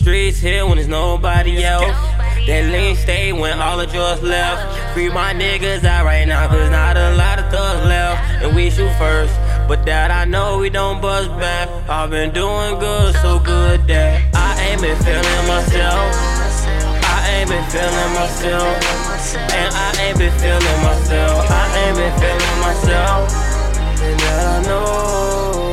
streets here when there's nobody else. That lean stay when all the drugs left. Free my niggas out right now, cause not a lot of thugs left. And we shoot first, but that I know we don't buzz back. I've been doing good, so good that I ain't been feeling myself. I ain't been feeling myself. And I ain't been feeling myself. I ain't been feeling myself. And that I know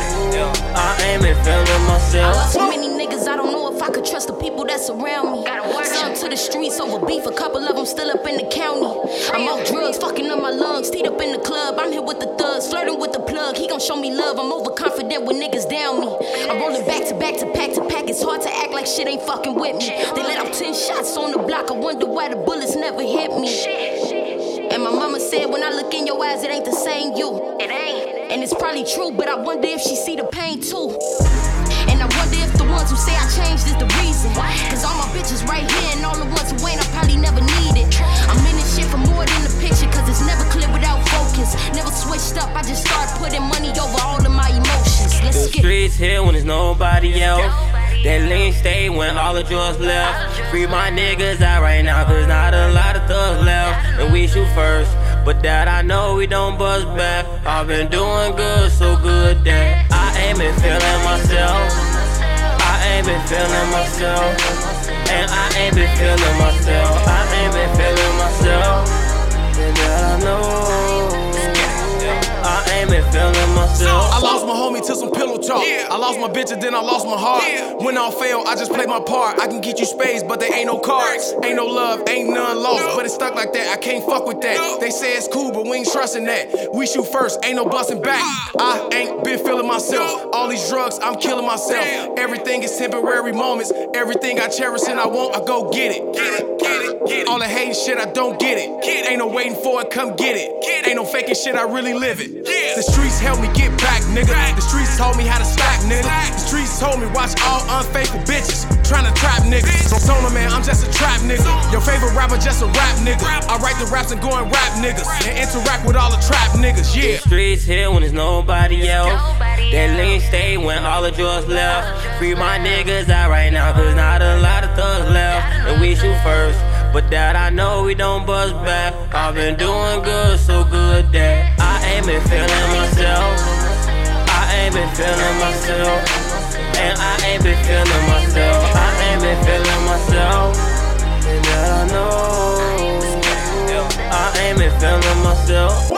I ain't been feeling myself. I love so many niggas, I don't know if I could trust the people that surround me. Some to the streets over beef, a couple of them still up in the county. I'm off drugs, fucking up my lungs, teed up in the club. I'm here with the thugs, flirting with the plug. He gon' show me love, I'm overconfident when niggas down me. I'm rolling back to back to pack to pack. It's hard to act like shit ain't fucking with me. They let out 10 shots on the block, I wonder why the bullets never hit me. And my mama said when I look in your eyes, it ain't the same you. It ain't. And it's probably true, but I wonder if she see the pain too. And I wonder if the ones who say I changed is the reason. Cause all my bitches right here and all the ones who ain't, I probably never need it. I'm in this shit for more than the picture, cause it's never clear without focus. Never switched up, I just started putting money over all of my emotions. Let's the streets here when there's nobody else. That lean stay when all the drugs left. Free my niggas out right now, cause not a lot of thugs left. And we shoot first, but that I know we don't buzz back. I've been doing good, so good that I ain't been feeling myself. I ain't been feeling myself. And I ain't been feeling myself. I ain't been feeling myself. And that I know I ain't been feeling myself. I lost my homie to some pillow talk. I lost my bitch and then I lost my heart. When all fail, I just play my part. I can get you spades, but there ain't no cards. Ain't no love, ain't none lost. But it's stuck like that, I can't fuck with that. They say it's cool, but we ain't trusting that. We shoot first, ain't no busting back. I ain't been feeling myself. All these drugs, I'm killing myself. Everything is temporary moments. Everything I cherish and I want, I go get it. All the hating shit, I don't get it. Ain't no waiting for it, come get it. Ain't no faking shit, I really live it. The streets helped me get back, nigga. The streets told me how to stack, nigga. The streets told me watch all unfaithful bitches tryna trap niggas. So Sona, man, I'm just a trap nigga. Your favorite rapper just a rap nigga. I write the raps and go and rap niggas and interact with all the trap niggas, yeah. The streets here when there's nobody else. That lean stay when all the drugs left. Free my niggas out right now, cause not a lot of thugs left. And we shoot first, but that I know we don't buzz back. I've been doing good, so good that I ain't been feeling myself. I ain't been feeling myself. And I ain't been feeling myself. I ain't been feeling myself. And that I know I ain't been feeling myself.